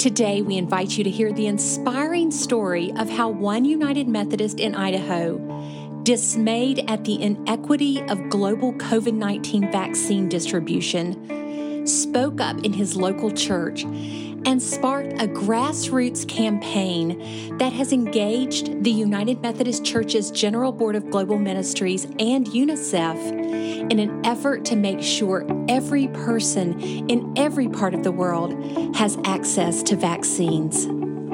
Today, we invite you to hear the inspiring story of how one United Methodist in Idaho, dismayed at the inequity of global COVID-19 vaccine distribution, spoke up in his local church and sparked a grassroots campaign that has engaged the United Methodist Church's General Board of Global Ministries and UNICEF in an effort to make sure every person in every part of the world has access to vaccines.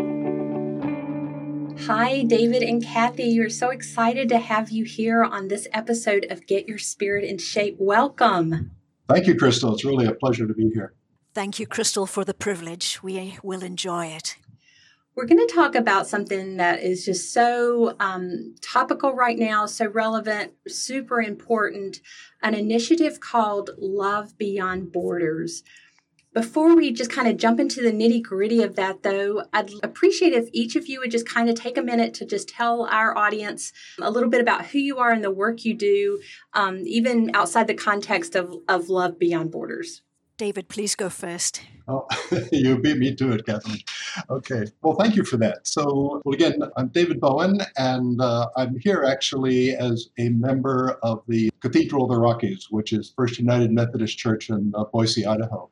Hi, David and Kathy. We're so excited to have you here on this episode of Get Your Spirit in Shape. Welcome. Thank you, Crystal. It's really a pleasure to be here. Thank you, Crystal, for the privilege. We will enjoy it. We're going to talk about something that is just so topical right now, so relevant, super important, an initiative called Love Beyond Borders. Before we just kind of jump into the nitty-gritty of that, though, I'd appreciate if each of you would just kind of take a minute to just tell our audience a little bit about who you are and the work you do, even outside the context of Love Beyond Borders. David, please go first. Oh, you beat me to it, Kathleen. Okay. Well, thank you for that. So, again, I'm David Bowen, and I'm here actually as a member of the Cathedral of the Rockies, which is First United Methodist Church in Boise, Idaho.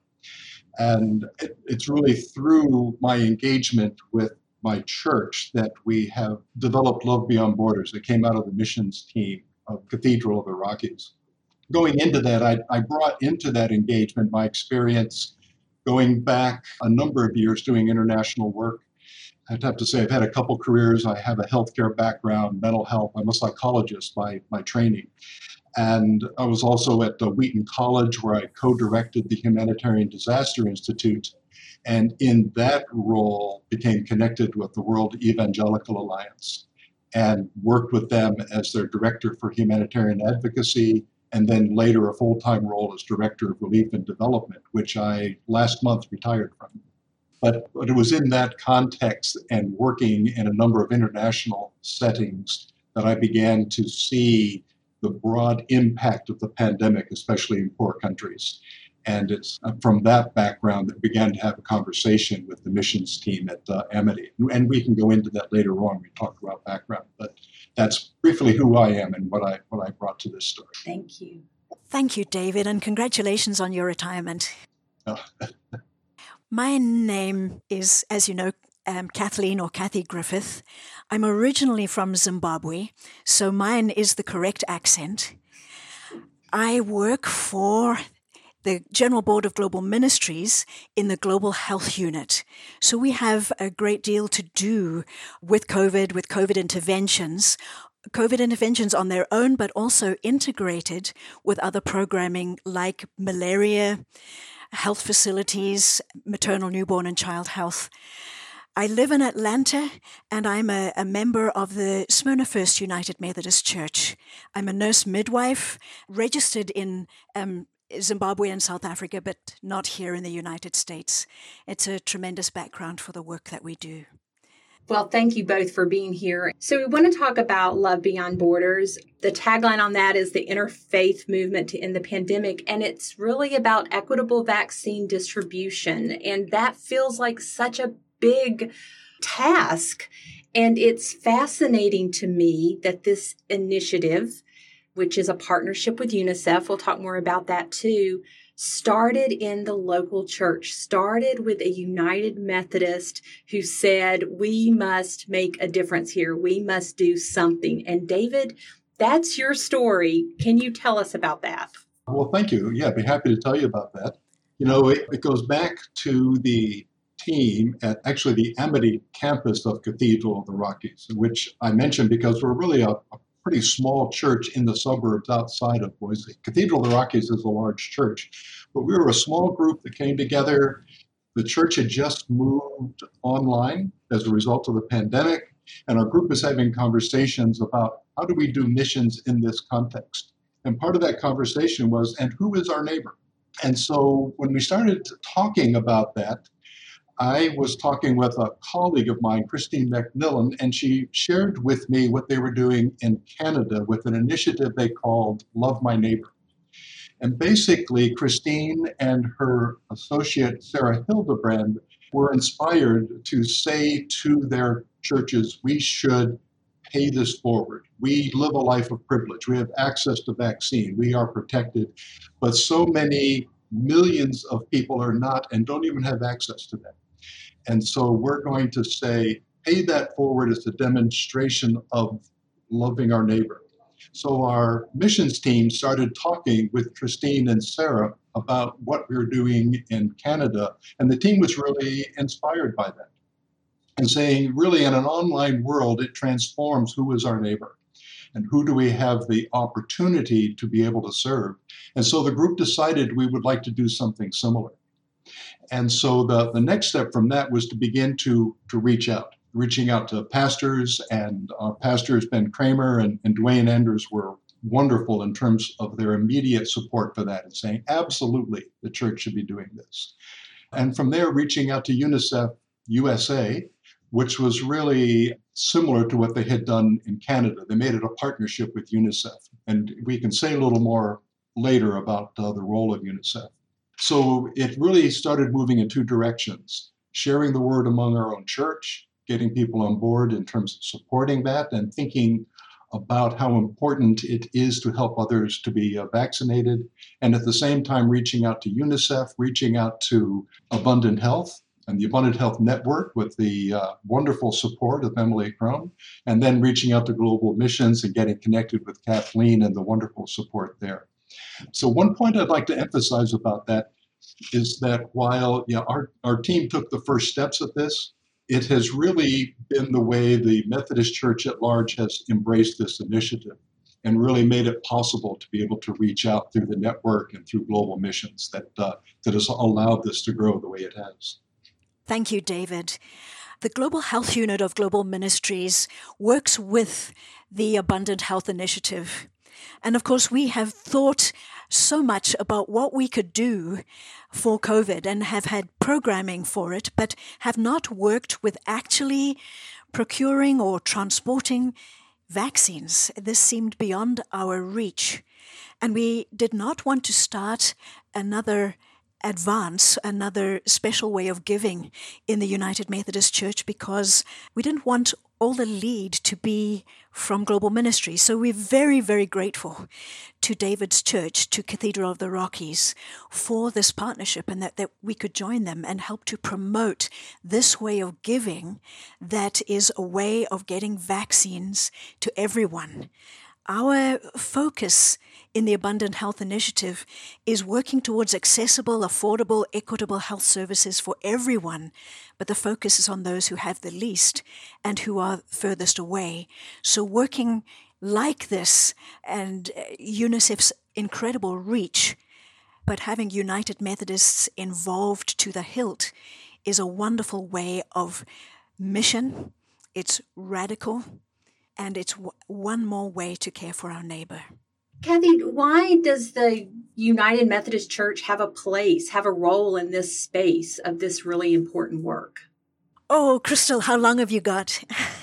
And it's really through my engagement with my church that we have developed Love Beyond Borders. It came out of the missions team of Cathedral of the Rockies. Going into that, I brought into that engagement my experience going back a number of years doing international work. I'd have to say I've had a couple careers. I have a healthcare background, mental health. I'm a psychologist by training. And I was also at Wheaton College, where I co-directed the Humanitarian Disaster Institute. And in that role, became connected with the World Evangelical Alliance and worked with them as their director for humanitarian advocacy, and then later a full-time role as Director of Relief and Development, which I last month retired from. But it was in that context and working in a number of international settings that I began to see the broad impact of the pandemic, especially in poor countries. And it's from that background that we began to have a conversation with the missions team at Amity. And we can go into that later on. We talk about background, but that's briefly who I am and what I brought to this story. Thank you. Thank you, David, and congratulations on your retirement. Oh. My name is, as you know, Kathleen or Kathy Griffith. I'm originally from Zimbabwe, so mine is the correct accent. I work for the General Board of Global Ministries in the Global Health Unit. So we have a great deal to do with COVID interventions on their own, but also integrated with other programming like malaria, health facilities, maternal, newborn, and child health. I live in Atlanta, and I'm a member of the Smyrna First United Methodist Church. I'm a nurse midwife, registered in Zimbabwe and South Africa, but not here in the United States. It's a tremendous background for the work that we do. Well, thank you both for being here. So we want to talk about Love Beyond Borders. The tagline on that is the interfaith movement to end the pandemic, and it's really about equitable vaccine distribution. And that feels like such a big task. And it's fascinating to me that this initiative, which is a partnership with UNICEF, we'll talk more about that too, started in the local church, started with a United Methodist who said, we must make a difference here. We must do something. And David, that's your story. Can you tell us about that? Well, thank you. Yeah, I'd be happy to tell you about that. You know, it goes back to the team at actually the Amity campus of Cathedral of the Rockies, which I mentioned because we're really a pretty small church in the suburbs outside of Boise. Cathedral of the Rockies is a large church, but we were a small group that came together. The church had just moved online as a result of the pandemic, and our group was having conversations about how do we do missions in this context. And part of that conversation was, and who is our neighbor? And so when we started talking about that, I was talking with a colleague of mine, Christine McMillan, and she shared with me what they were doing in Canada with an initiative they called Love My Neighbor. And basically, Christine and her associate, Sarah Hildebrand, were inspired to say to their churches, we should pay this forward. We live a life of privilege. We have access to vaccine. We are protected. But so many millions of people are not and don't even have access to that. And so we're going to say, pay that forward as a demonstration of loving our neighbor. So our missions team started talking with Christine and Sarah about what we were doing in Canada. And the team was really inspired by that and saying, really, in an online world, it transforms who is our neighbor and who do we have the opportunity to be able to serve. And so the group decided we would like to do something similar. And so the next step from that was to begin to reach out. Reaching out to pastors, and our pastors, Ben Kramer and Dwayne Enders, were wonderful in terms of their immediate support for that and saying, absolutely, the church should be doing this. And from there, reaching out to UNICEF USA, which was really similar to what they had done in Canada. They made it a partnership with UNICEF. And we can say a little more later about the role of UNICEF. So it really started moving in two directions, sharing the word among our own church, getting people on board in terms of supporting that and thinking about how important it is to help others to be vaccinated. And at the same time, reaching out to UNICEF, reaching out to Abundant Health and the Abundant Health Network with the wonderful support of Emily Crum, and then reaching out to Global Missions and getting connected with Kathleen and the wonderful support there. So one point I'd like to emphasize about that is that while our team took the first steps of this, it has really been the way the Methodist Church at large has embraced this initiative and really made it possible to be able to reach out through the network and through Global Missions that has allowed this to grow the way it has. Thank you, David. The Global Health Unit of Global Ministries works with the Abundant Health Initiative. And of course, we have thought so much about what we could do for COVID and have had programming for it, but have not worked with actually procuring or transporting vaccines. This seemed beyond our reach. And we did not want to start another special way of giving in the United Methodist Church because we didn't want all the lead to be from Global Ministry. So we're very, very grateful to David's church, to Cathedral of the Rockies, for this partnership and that we could join them and help to promote this way of giving that is a way of getting vaccines to everyone. Our focus in the Abundant Health Initiative is working towards accessible, affordable, equitable health services for everyone, but the focus is on those who have the least and who are furthest away. So working like this and UNICEF's incredible reach, but having United Methodists involved to the hilt is a wonderful way of mission. It's radical. And it's one more way to care for our neighbor. Kathy, why does the United Methodist Church have a role in this space of this really important work? Oh, Crystal, how long have you got?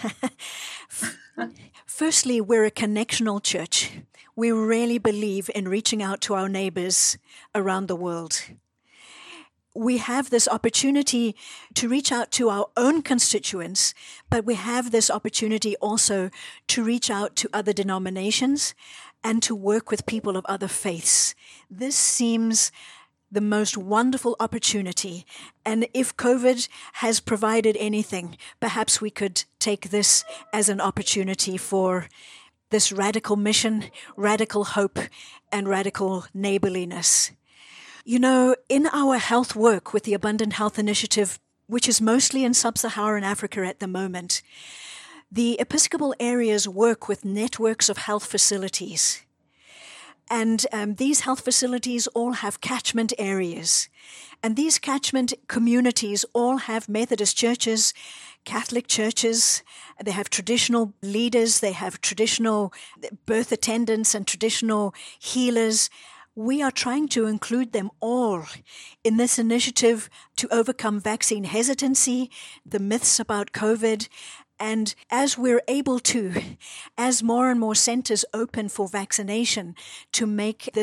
Firstly, we're a connectional church. We really believe in reaching out to our neighbors around the world. We have this opportunity to reach out to our own constituents, but we have this opportunity also to reach out to other denominations and to work with people of other faiths. This seems the most wonderful opportunity. And if COVID has provided anything, perhaps we could take this as an opportunity for this radical mission, radical hope, and radical neighborliness. You know, in our health work with the Abundant Health Initiative, which is mostly in sub-Saharan Africa at the moment, the Episcopal areas work with networks of health facilities. And these health facilities all have catchment areas. And these catchment communities all have Methodist churches, Catholic churches, they have traditional leaders, they have traditional birth attendants and traditional healers. We are trying to include them all in this initiative to overcome vaccine hesitancy, the myths about COVID, and as we're able to, as more and more centers open for vaccination, to make this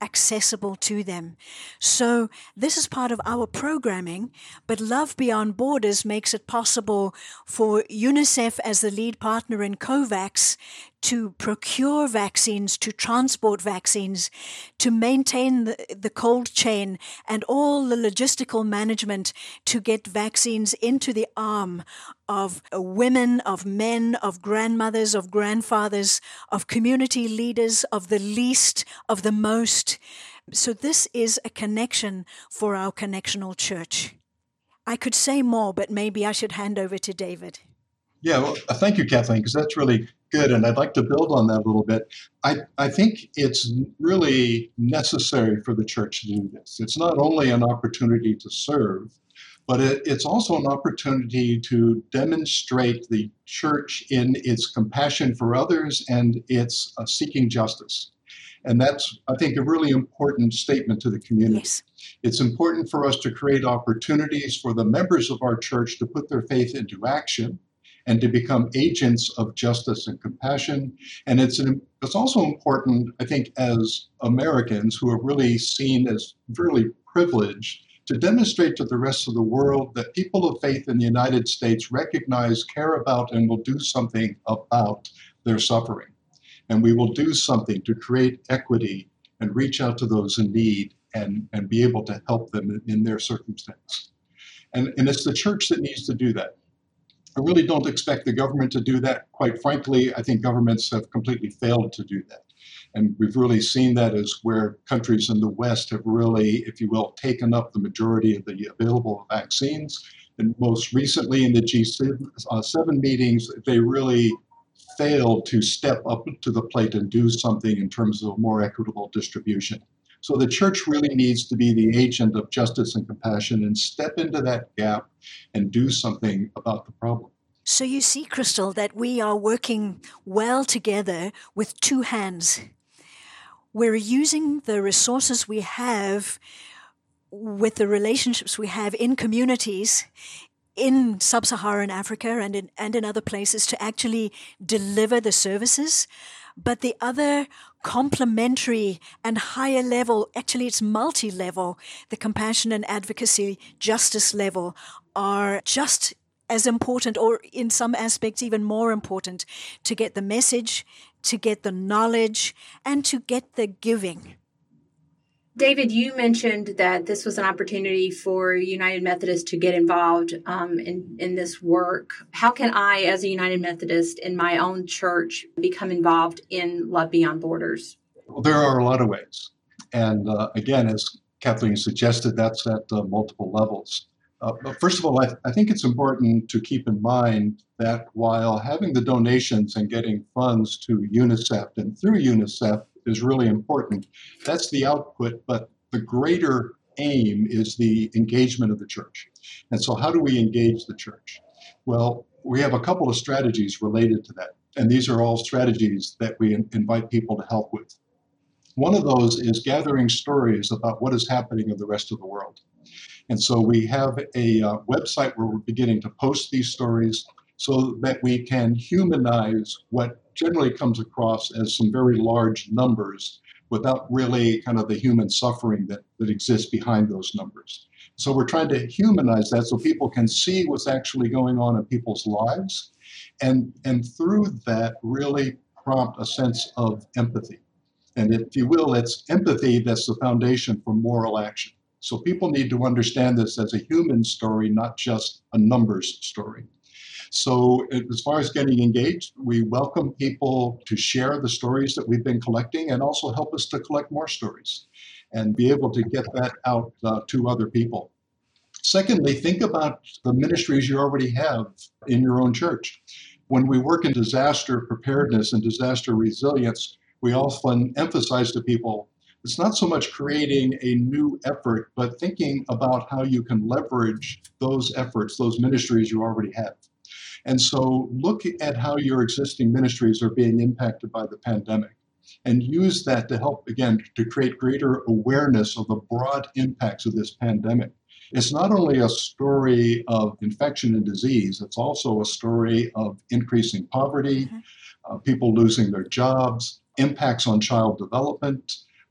accessible to them. So this is part of our programming, but Love Beyond Borders makes it possible for UNICEF as the lead partner in COVAX to procure vaccines, to transport vaccines, to maintain the cold chain and all the logistical management to get vaccines into the arm of women, of men, of grandmothers, of grandfathers, of community leaders, of the least, of the most. So this is a connection for our connectional church. I could say more, but maybe I should hand over to David. Yeah, well, thank you, Kathleen, because that's really good. And I'd like to build on that a little bit. I think it's really necessary for the church to do this. It's not only an opportunity to serve, but it's also an opportunity to demonstrate the church in its compassion for others and its seeking justice. And that's, I think, a really important statement to the community. Yes. It's important for us to create opportunities for the members of our church to put their faith into action and to become agents of justice and compassion. And it's also important, I think, as Americans who are really seen as really privileged, to demonstrate to the rest of the world that people of faith in the United States recognize, care about, and will do something about their suffering. And we will do something to create equity and reach out to those in need and be able to help them in their circumstance. And it's the church that needs to do that. I really don't expect the government to do that. Quite frankly, I think governments have completely failed to do that. And we've really seen that as where countries in the West have really, if you will, taken up the majority of the available vaccines. And most recently in the G7 meetings, they really failed to step up to the plate and do something in terms of more equitable distribution. So the church really needs to be the agent of justice and compassion and step into that gap and do something about the problem. So you see, Crystal, that we are working well together with two hands. We're using the resources we have with the relationships we have in communities in sub-Saharan Africa and in other places to actually deliver the services. But the other complementary and higher level, actually it's multi-level, the compassion and advocacy justice level are just as important, or in some aspects even more important, to get the message, to get the knowledge, and to get the giving. David, you mentioned that this was an opportunity for United Methodist to get involved in this work. How can I, as a United Methodist in my own church, become involved in Love Beyond Borders? Well, there are a lot of ways. And again, as Kathleen suggested, that's at multiple levels. But first of all, I think it's important to keep in mind that while having the donations and getting funds to UNICEF and through UNICEF is really important, that's the output, but the greater aim is the engagement of the church. And so how do we engage the church? Well, we have a couple of strategies related to that. And these are all strategies that we invite people to help with. One of those is gathering stories about what is happening in the rest of the world. And so we have a website where we're beginning to post these stories so that we can humanize what generally comes across as some very large numbers without really kind of the human suffering that exists behind those numbers. So we're trying to humanize that so people can see what's actually going on in people's lives, and through that really prompt a sense of empathy. And if you will, it's empathy that's the foundation for moral action. So people need to understand this as a human story, not just a numbers story. So as far as getting engaged, we welcome people to share the stories that we've been collecting and also help us to collect more stories and be able to get that out to other people. Secondly, think about the ministries you already have in your own church. When we work in disaster preparedness and disaster resilience, we often emphasize to people, it's not so much creating a new effort, but thinking about how you can leverage those efforts, those ministries you already have. And so look at how your existing ministries are being impacted by the pandemic and use that to help, again, to create greater awareness of the broad impacts of this pandemic. It's not only a story of infection and disease, it's also a story of increasing poverty, people losing their jobs, impacts on child development,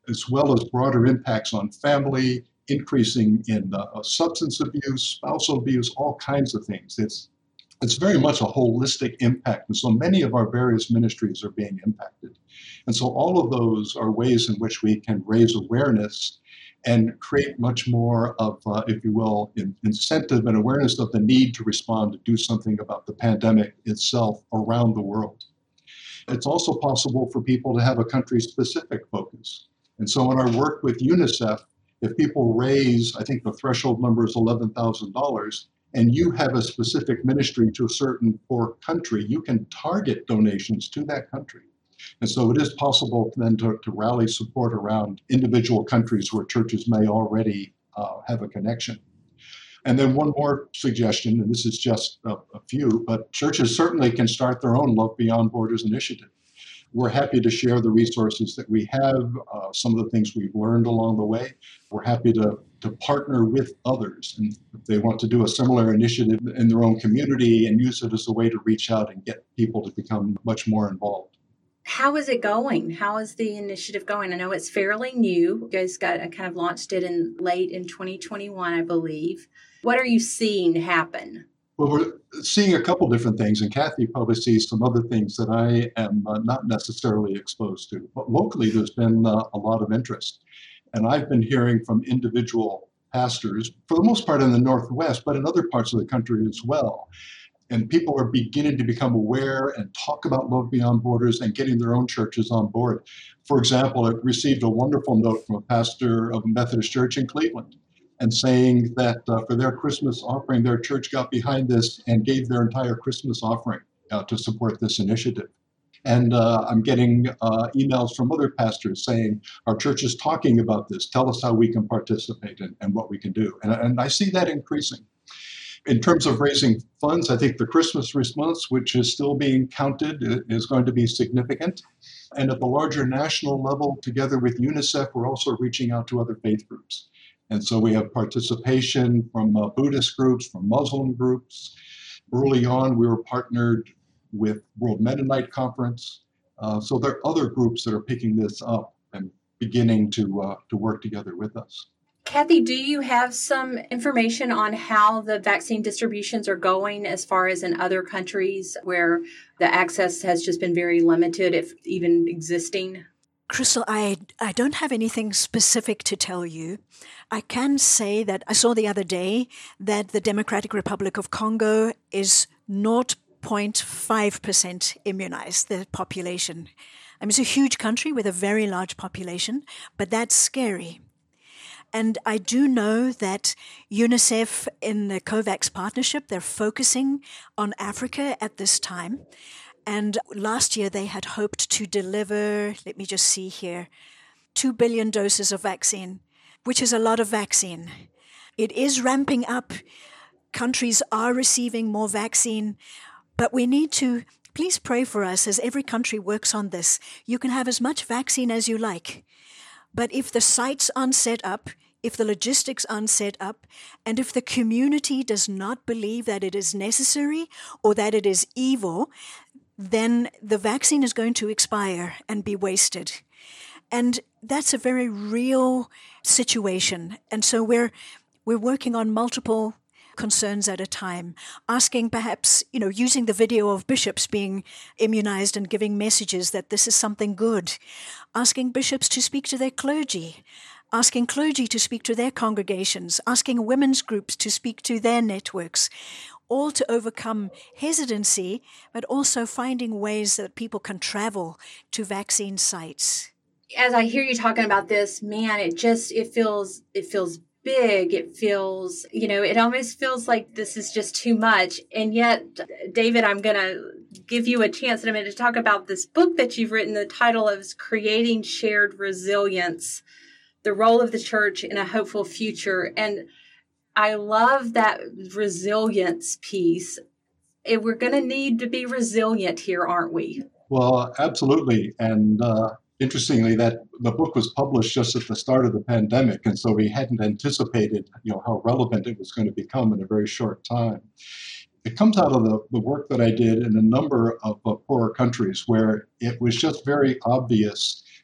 as well as broader impacts on family, increasing in substance abuse, spousal abuse, all kinds of things. It's very much a holistic impact. And so many of our various ministries are being impacted. And so all of those are ways in which we can raise awareness and create much more of, if you will, incentive and awareness of the need to respond to do something about the pandemic itself around the world. It's also possible for people to have a country-specific focus. And so in our work with UNICEF, if people raise, I think the threshold number is $11,000, and you have a specific ministry to a certain poor country, you can target donations to that country. And so it is possible then to rally support around individual countries where churches may already have a connection. And then one more suggestion, and this is just a few, but churches certainly can start their own Love Beyond Borders initiative. We're happy to share the resources that we have, some of the things we've learned along the way. We're happy to partner with others. And if they want to do a similar initiative in their own community and use it as a way to reach out and get people to become much more involved. How is it going? How is the initiative going? I know it's fairly new. You guys kind of launched it late in 2021, I believe. What are you seeing happen? Well, we're seeing a couple different things, and Kathy probably sees some other things that I am not necessarily exposed to. But locally, there's been a lot of interest. And I've been hearing from individual pastors, for the most part in the Northwest, but in other parts of the country as well. And people are beginning to become aware and talk about Love Beyond Borders and getting their own churches on board. For example, I received a wonderful note from a pastor of a Methodist church in Cleveland, and saying that for their Christmas offering, their church got behind this and gave their entire Christmas offering to support this initiative. And I'm getting emails from other pastors saying, our church is talking about this. Tell us how we can participate and what we can do. And I see that increasing. In terms of raising funds, I think the Christmas response, which is still being counted, is going to be significant. And at the larger national level, together with UNICEF, we're also reaching out to other faith groups. And so we have participation from Buddhist groups, from Muslim groups. Early on, we were partnered with World Mennonite Conference. So there are other groups that are picking this up and beginning to work together with us. Kathy, do you have some information on how the vaccine distributions are going as far as in other countries where the access has just been very limited, if even existing? Crystal, I don't have anything specific to tell you. I can say that I saw the other day that the Democratic Republic of Congo is 0.5% immunized, the population. I mean, it's a huge country with a very large population, but that's scary. And I do know that UNICEF in the COVAX partnership, they're focusing on Africa at this time. And last year they had hoped to deliver, let me just see here, 2 billion doses of vaccine, which is a lot of vaccine. It is ramping up. Countries are receiving more vaccine, but we need to, please pray for us as every country works on this. You can have as much vaccine as you like, but if the sites aren't set up, if the logistics aren't set up, and if the community does not believe that it is necessary or that it is evil, then the vaccine is going to expire and be wasted. And that's a very real situation. And so we're working on multiple concerns at a time, asking perhaps, using the video of bishops being immunized and giving messages that this is something good, asking bishops to speak to their clergy, asking clergy to speak to their congregations, asking women's groups to speak to their networks, all to overcome hesitancy, but also finding ways that people can travel to vaccine sites. As I hear you talking about this, man, it feels big. It feels, it almost feels like this is just too much. And yet, David, I'm going to give you a chance in a minute to talk about this book that you've written. The title is Creating Shared Resilience, the Role of the Church in a Hopeful Future. And I love that resilience piece. We're going to need to be resilient here, aren't we? Well, absolutely. And interestingly, that the book was published just at the start of the pandemic, and so we hadn't anticipated, how relevant it was going to become in a very short time. It comes out of the work that I did in a number of poorer countries where it was just very obvious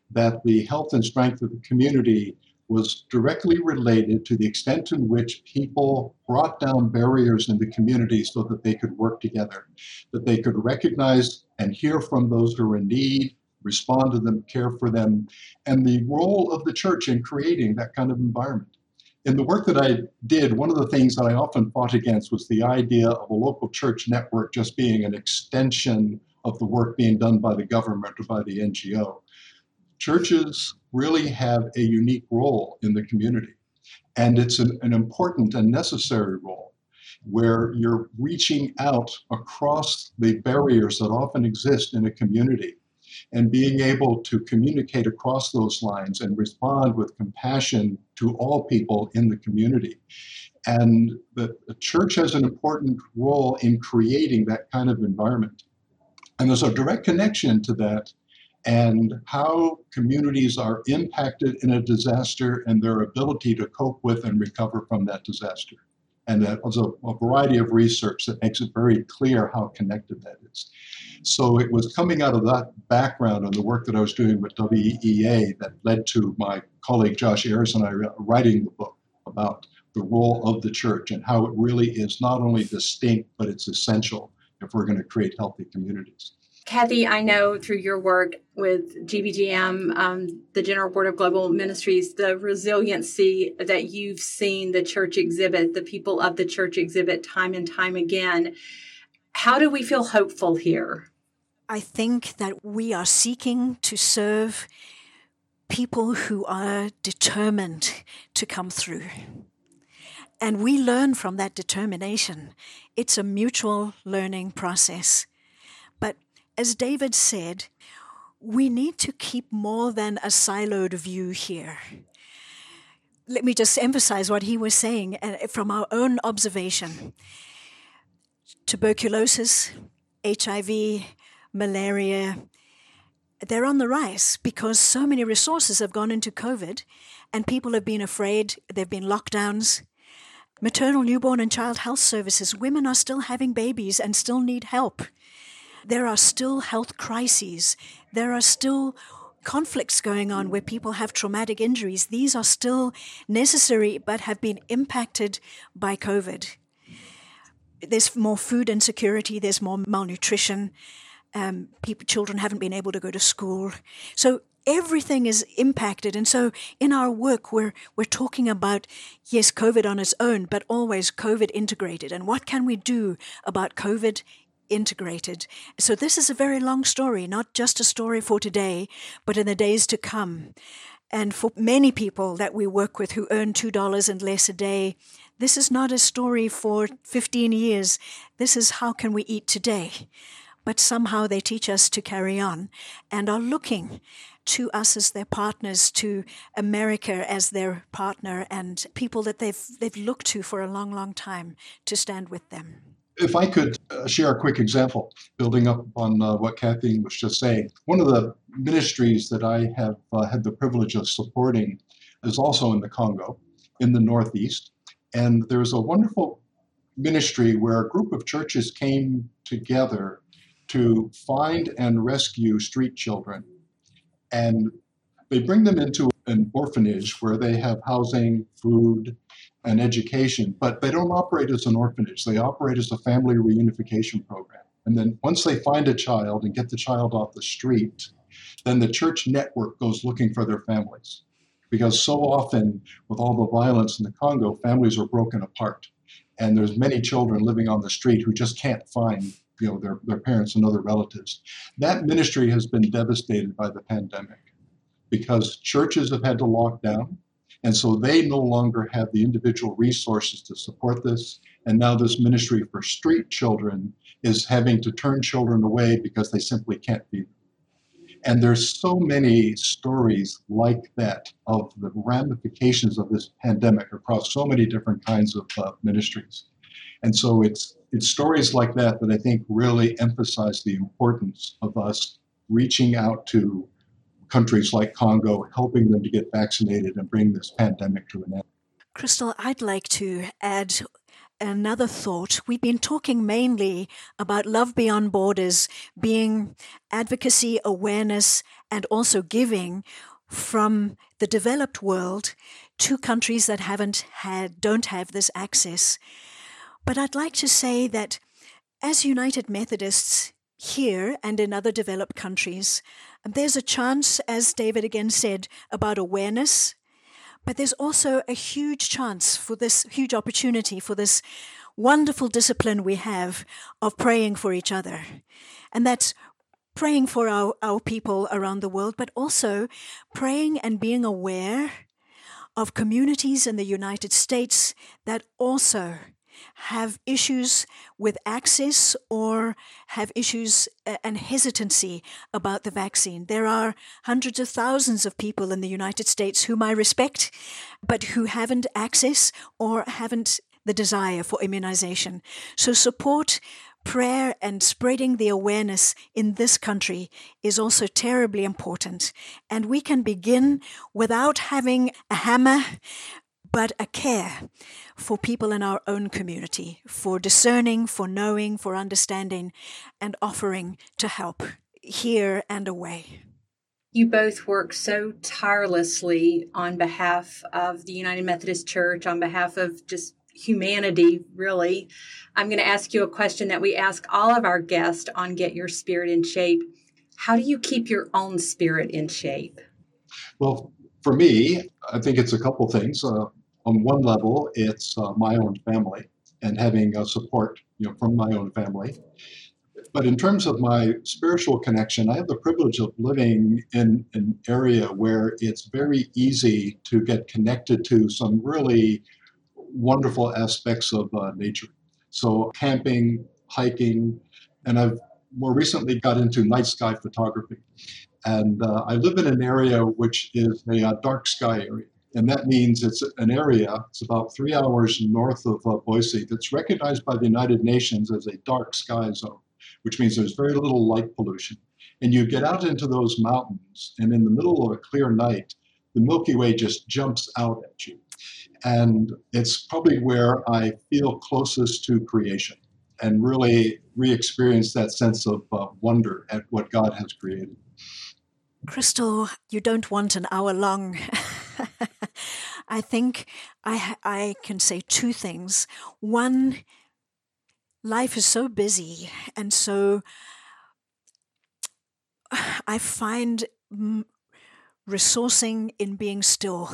that the health and strength of the community was directly related to the extent in which people brought down barriers in the community so that they could work together, that they could recognize and hear from those who are in need, respond to them, care for them, and the role of the church in creating that kind of environment. In the work that I did, one of the things that I often fought against was the idea of a local church network just being an extension of the work being done by the government or by the NGO. Churches really have a unique role in the community, and it's an important and necessary role where you're reaching out across the barriers that often exist in a community and being able to communicate across those lines and respond with compassion to all people in the community. And the church has an important role in creating that kind of environment. And there's a direct connection to that and how communities are impacted in a disaster and their ability to cope with and recover from that disaster. And there's a variety of research that makes it very clear how connected that is. So it was coming out of that background and the work that I was doing with WEA that led to my colleague Josh Ayers and I writing the book about the role of the church and how it really is not only distinct, but it's essential if we're going to create healthy communities. Kathy, I know through your work with GBGM, the General Board of Global Ministries, the resiliency that you've seen the church exhibit, the people of the church exhibit time and time again. How do we feel hopeful here? I think that we are seeking to serve people who are determined to come through. And we learn from that determination. It's a mutual learning process. But as David said, we need to keep more than a siloed view here. Let me just emphasize what he was saying from our own observation. Tuberculosis, HIV, malaria, they're on the rise because so many resources have gone into COVID and people have been afraid. There have been lockdowns. Maternal, newborn, and child health services, women are still having babies and still need help. There are still health crises. There are still conflicts going on where people have traumatic injuries. These are still necessary but have been impacted by COVID. There's more food insecurity. There's more malnutrition. Children haven't been able to go to school. So everything is impacted. And so in our work, we're talking about, yes, COVID on its own, but always COVID integrated. And what can we do about COVID integrated? So this is a very long story, not just a story for today, but in the days to come. And for many people that we work with who earn $2 and less a day, this is not a story for 15 years. This is how can we eat today? But somehow they teach us to carry on and are looking to us as their partners, to America as their partner, and people that they've looked to for a long, long time to stand with them. If I could share a quick example, building up on what Kathy was just saying. One of the ministries that I have had the privilege of supporting is also in the Congo, in the Northeast. And there's a wonderful ministry where a group of churches came together to find and rescue street children. And they bring them into an orphanage where they have housing, food, and education, but they don't operate as an orphanage. They operate as a family reunification program. And then once they find a child and get the child off the street, then the church network goes looking for their families. Because so often, with all the violence in the Congo, families are broken apart. And there's many children living on the street who just can't find their parents and other relatives. That ministry has been devastated by the pandemic because churches have had to lock down. And so they no longer have the individual resources to support this. And now this ministry for street children is having to turn children away because they simply can't feed them. And there's so many stories like that of the ramifications of this pandemic across so many different kinds of ministries. And so it's stories like that that I think really emphasize the importance of us reaching out to countries like Congo, helping them to get vaccinated and bring this pandemic to an end. Crystal, I'd like to add another thought. We've been talking mainly about Love Beyond Borders being advocacy, awareness, and also giving from the developed world to countries that don't have this access. But I'd like to say that as United Methodists here and in other developed countries, there's a chance, as David again said, about awareness, but there's also a huge chance for this huge opportunity for this wonderful discipline we have of praying for each other. And that's praying for our people around the world, but also praying and being aware of communities in the United States that also have issues with access or have issues and hesitancy about the vaccine. There are hundreds of thousands of people in the United States whom I respect, but who haven't access or haven't the desire for immunization. So support, prayer, and spreading the awareness in this country is also terribly important. And we can begin without having a hammer, but a care for people in our own community, for discerning, for knowing, for understanding, and offering to help here and away. You both work so tirelessly on behalf of the United Methodist Church, on behalf of just humanity, really. I'm going to ask you a question that we ask all of our guests on Get Your Spirit in Shape. How do you keep your own spirit in shape? Well, for me, I think it's a couple things. On one level, it's my own family and having support, from my own family. But in terms of my spiritual connection, I have the privilege of living in an area where it's very easy to get connected to some really wonderful aspects of nature. So camping, hiking, and I've more recently got into night sky photography. And I live in an area which is a dark sky area. And that means it's an area, it's about 3 hours north of Boise, that's recognized by the United Nations as a dark sky zone, which means there's very little light pollution. And you get out into those mountains, and in the middle of a clear night, the Milky Way just jumps out at you. And it's probably where I feel closest to creation and really re-experience that sense of wonder at what God has created. Crystal, you don't want an hour long. I think I can say two things. One, life is so busy, and so I find resourcing in being still.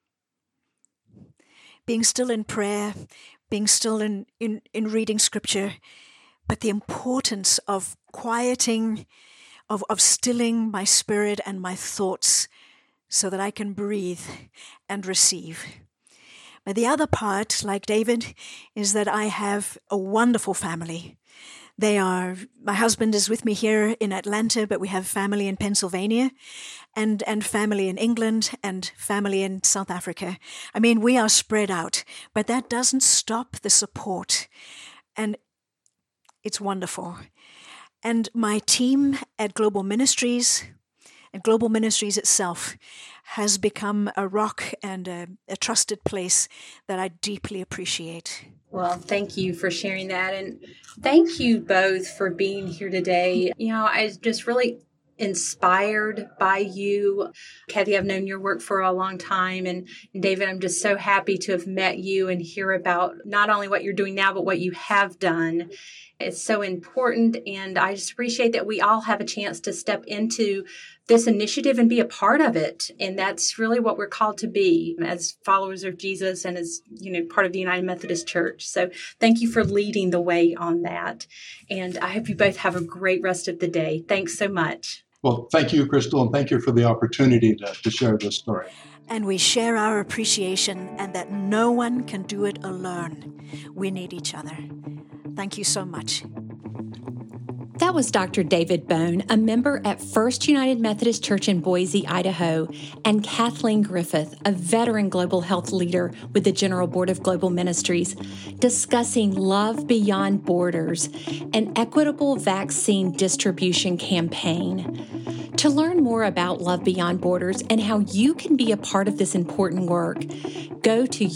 Being still in prayer, being still in reading scripture, but the importance of quieting, of stilling my spirit and my thoughts so that I can breathe and receive. But the other part, like David, is that I have a wonderful family. My husband is with me here in Atlanta, but we have family in Pennsylvania and family in England and family in South Africa. I mean, we are spread out, but that doesn't stop the support. And it's wonderful. And my team at Global Ministries, and Global Ministries itself, has become a rock and a trusted place that I deeply appreciate. Well, thank you for sharing that. And thank you both for being here today. I was just really inspired by you. Kathy, I've known your work for a long time. And David, I'm just so happy to have met you and hear about not only what you're doing now, but what you have done. It's so important. And I just appreciate that we all have a chance to step into this initiative and be a part of it. And that's really what we're called to be as followers of Jesus and as, part of the United Methodist Church. So thank you for leading the way on that. And I hope you both have a great rest of the day. Thanks so much. Well, thank you, Crystal, and thank you for the opportunity to share this story. And we share our appreciation and that no one can do it alone. We need each other. Thank you so much. That was Dr. David Bone, a member at First United Methodist Church in Boise, Idaho, and Kathleen Griffith, a veteran global health leader with the General Board of Global Ministries, discussing Love Beyond Borders, an equitable vaccine distribution campaign. To learn more about Love Beyond Borders and how you can be a part of this important work, go to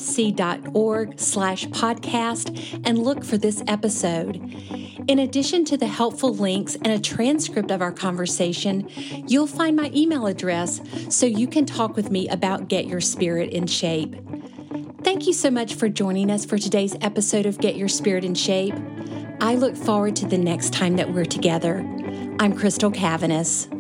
umc.org/podcast and look for this episode. In addition to the helpful links and a transcript of our conversation, you'll find my email address so you can talk with me about Get Your Spirit in Shape. Thank you so much for joining us for today's episode of Get Your Spirit in Shape. I look forward to the next time that we're together. I'm Crystal Cavanis.